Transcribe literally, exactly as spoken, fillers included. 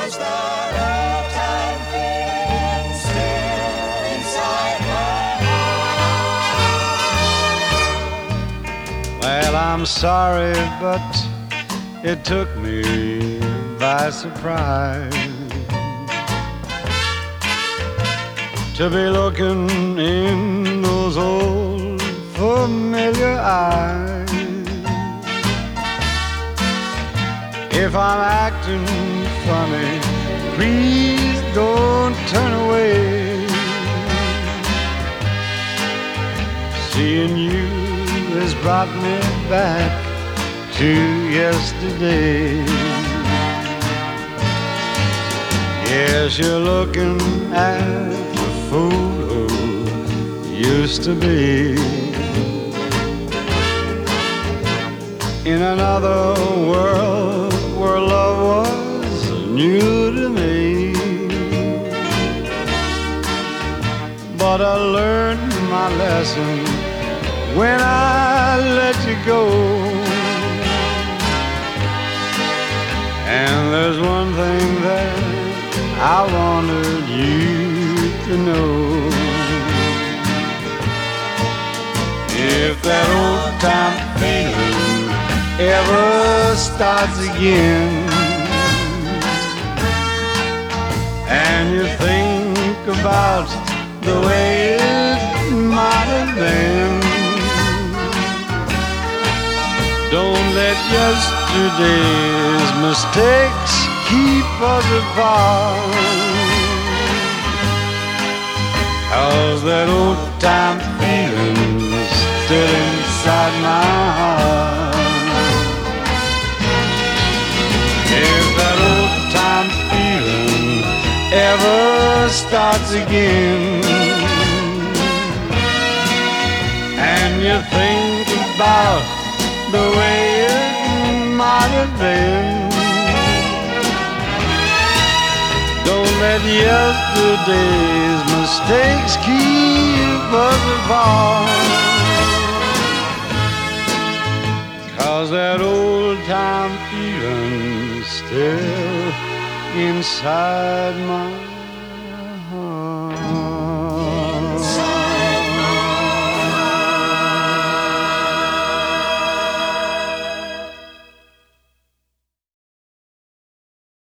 'cause that old time feeling still inside my heart. Well, I'm sorry, but it took me by surprise to be looking in those old familiar eyes. If I'm acting funny, please don't turn away. Seeing you has brought me back to yesterday. Yes, you're looking at the photo used to be in another world where love was new to me. But I learned my lesson when I let you go. And there's one thing that I wanted you to know. If that old time feeling ever starts again, and you think about the way it might have been, don't let yesterday's mistakes keep us apart. 'Cause that old time feeling's still inside my heart. If that old time feeling ever starts again, and you think about the way it might have been, don't let yesterday's mistakes keep us apart. 'Cause that old time feeling's still inside my